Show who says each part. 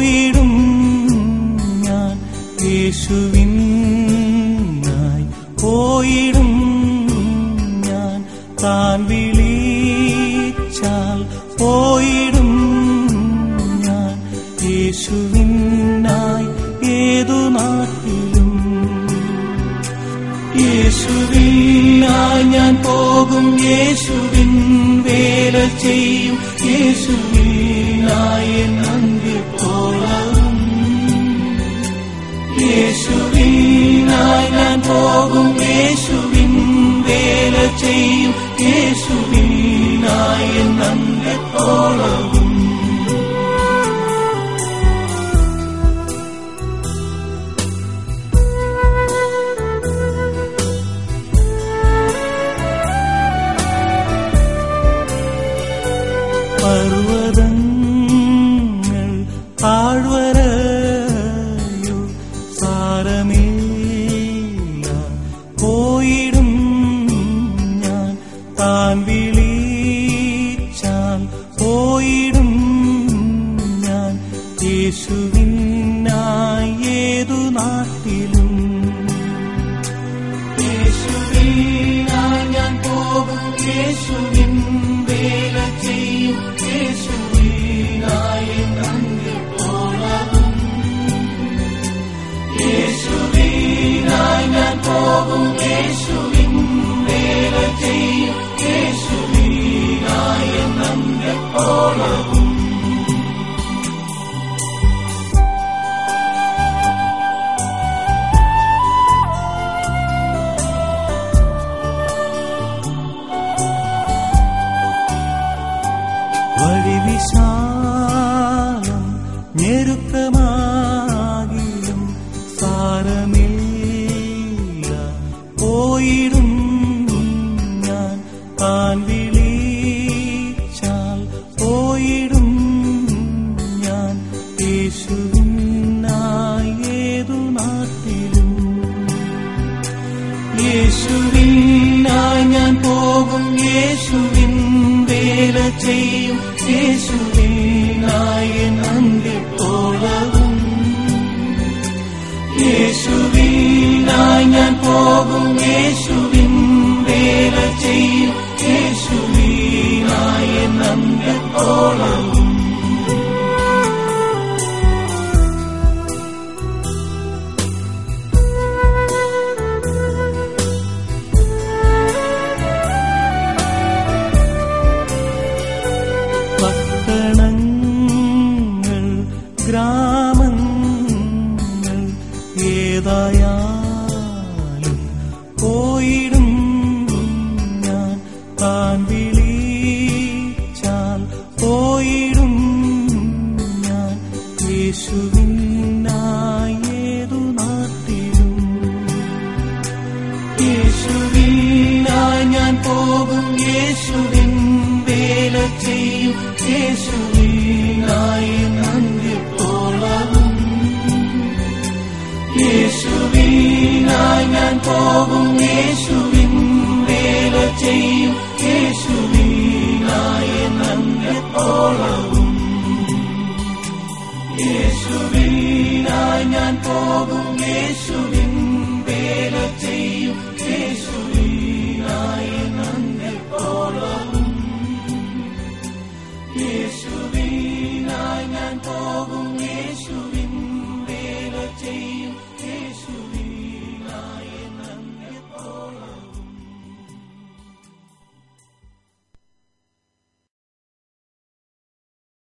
Speaker 1: പോയിടും ഞാൻ യേശുവിനായി പോയിടും ഞാൻ താൻ വിളിച്ചാൽ പോയിടും ഞാൻ യേശുവിനായി ഏതു നാട്ടിലും യേശുവിനായി ഞാൻ പോകും യേശുവിൻ വേല ചെയ്യും യേശുവിനായി നന്ദി പോളവും യേശുവിനായി ഞാൻ പോകും യേശുവിൻ വേല ചെയ്യും യേശുവിനായി നന്ദി പോളവും പർവ്വതങ്ങൾ താഴ്വരയോ സാരമില്ല പോയിടും ഞാൻ താൻ വിളിച്ചാൽ പോയിടും ഞാൻ യേശുവിനായി ഏതു നാട്ടിലും യേശുവിനായി ഞാൻ പോകും യേശുവിൻ വേല ചെയ്യും യേശുവിനായി നന്ദി പോളവും യേശുവിനായി ഞാൻ പോകും യേശുവിൻ വേല ചെയ്യും യേശുവിനായി നന്ദി പോളവും വഴിവിശാലം ഞെരുക്കമാകിലും സാരമില്ല പോയിടും ഞാൻ താൻ വിളിച്ചാൽ പോയിടും ഞാൻ യേശുവിനായി ഏതു നാട്ടിലും യേശുവിനായി ഞാൻ പോകും യേശുവിൻ വേല ചെയ്യും യേശുവിനായി നന്ദി പോളവും യേശുവിനായി ഞാൻ പോകും യേശുവിൻ വേല ചെയ്യും യേശുവിനായി നന്ദി പോളവും പട്ടണങ്ങൾ ഗ്രാമങ്ങൾ ഏതായാലും പോയിടും ഞാൻ താൻ വിളിച്ചാൽ പോയിടും ഞാൻ യേശുവിനായി ഏതു നാട്ടിലും യേശുവിനായി ഞാൻ പോകും യേശുവിൻ വേല ചെയ്യും യേശുവിനായി നന്ദി പോളവും യേശുവിനായി ഞാൻ പോകും യേശുവിൻ വേല ചെയ്യും യേശുവിനായി നന്ദി പോളവും യേശുവിനായി ഞാൻ പോകും യേശുവിൻ വേല ചെയ്യും